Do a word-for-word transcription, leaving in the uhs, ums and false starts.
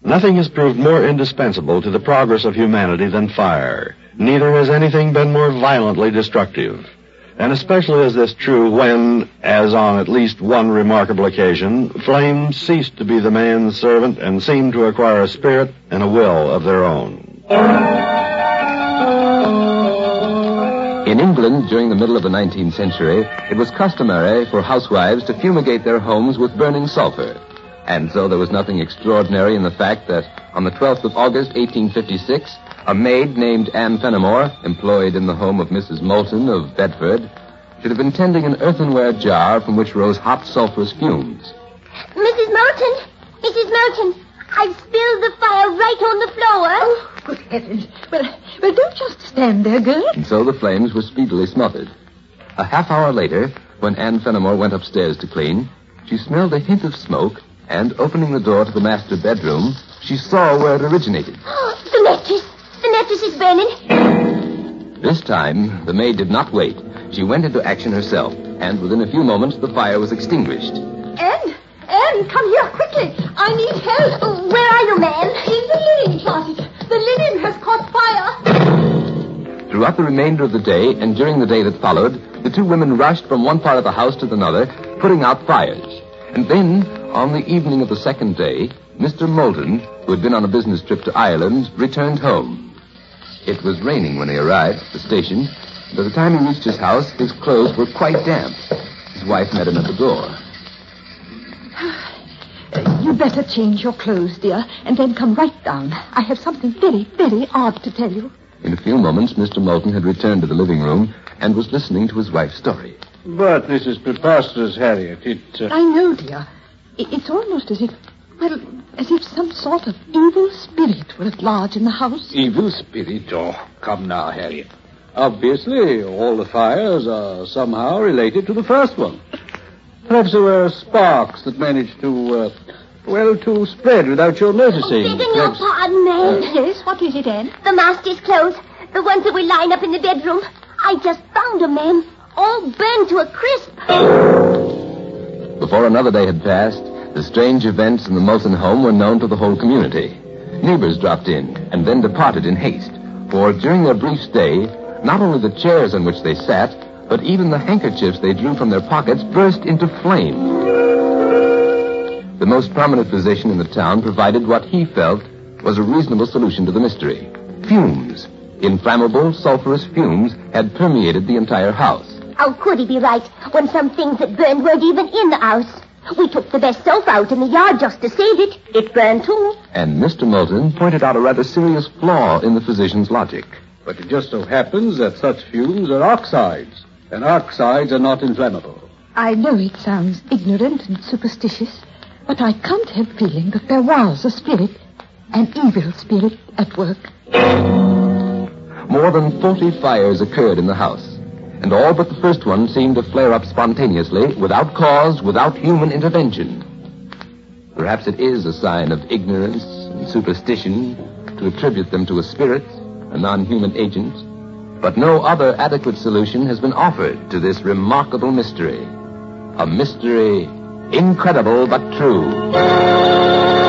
Nothing has proved more indispensable to the progress of humanity than fire. Neither has anything been more violently destructive. And especially is this true when, as on at least one remarkable occasion, flames ceased to be the man's servant and seemed to acquire a spirit and a will of their own. In England, during the middle of the nineteenth century, it was customary for housewives to fumigate their homes with burning sulfur. And so there was nothing extraordinary in the fact that on the twelfth of August, eighteen fifty-six, a maid named Anne Fenimore, employed in the home of Missus Moulton of Bedford, should have been tending an earthenware jar from which rose hot sulphurous fumes. Missus Moulton! Missus Moulton! I've spilled the fire right on the floor. Oh, good heavens. Well, well, don't just stand there, girl. And so the flames were speedily smothered. A half hour later, when Anne Fenimore went upstairs to clean, she smelled a hint of smoke, and opening the door to the master bedroom, she saw where it originated. Oh, the mattress! The mattress is burning. This time, the maid did not wait. She went into action herself, and within a few moments, the fire was extinguished. Anne! Anne, come here quickly. I need help. Oh, where are you, ma'am? In the linen closet. The linen has caught fire. Throughout the remainder of the day, and during the day that followed, the two women rushed from one part of the house to another, putting out fires. And then, on the evening of the second day, Mister Moulton, who had been on a business trip to Ireland, returned home. It was raining when he arrived at the station. By the time he reached his house, his clothes were quite damp. His wife met him at the door. Uh, you'd better change your clothes, dear, and then come right down. I have something very, very odd to tell you. In a few moments, Mister Moulton had returned to the living room and was listening to his wife's story. But this is preposterous, Harriet. It... Uh... I know, dear. It's almost as if, well, as if some sort of evil spirit were at large in the house. Evil spirit? Oh, come now, Harriet. Obviously, all the fires are somehow related to the first one. Perhaps there were sparks that managed to, uh, well, to spread without your noticing. Oh, begging Perhaps... your pardon, ma'am. Uh, yes, what is it, Anne? The master's clothes. The ones that we line up in the bedroom. I just found them, ma'am. All burned to a crisp. Before another day had passed, the strange events in the Moulton home were known to the whole community. Neighbors dropped in and then departed in haste, for during their brief stay, not only the chairs on which they sat, but even the handkerchiefs they drew from their pockets burst into flame. The most prominent physician in the town provided what he felt was a reasonable solution to the mystery. Fumes. Inflammable, sulphurous fumes had permeated the entire house. How could he be right when some things that burned weren't even in the house? We took the best soap out in the yard just to save it. It burned too. And Mister Moulton pointed out a rather serious flaw in the physician's logic. But it just so happens that such fumes are oxides, and oxides are not inflammable. I know it sounds ignorant and superstitious, but I can't help feeling that there was a spirit, an evil spirit, at work. More than forty fires occurred in the house, and all but the first one seemed to flare up spontaneously, without cause, without human intervention. Perhaps it is a sign of ignorance and superstition to attribute them to a spirit, a non-human agent, but no other adequate solution has been offered to this remarkable mystery. A mystery incredible but true.